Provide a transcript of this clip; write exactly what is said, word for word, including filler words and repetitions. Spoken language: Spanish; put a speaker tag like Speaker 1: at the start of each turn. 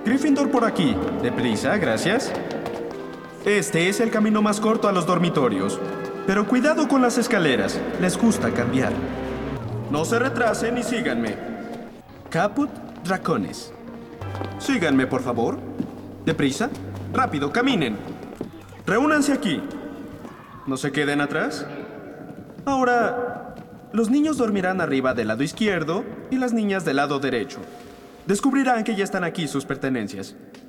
Speaker 1: Gryffindor por aquí. Deprisa, gracias. Este es el camino más corto a los dormitorios. Pero cuidado con las escaleras. Les gusta cambiar. No se retrasen y síganme. Caput Dracones. Síganme, por favor. Deprisa. Rápido, caminen. Reúnanse aquí. No se queden atrás. Ahora, los niños dormirán arriba del lado izquierdo y las niñas del lado derecho. Descubrirán que ya están aquí sus pertenencias.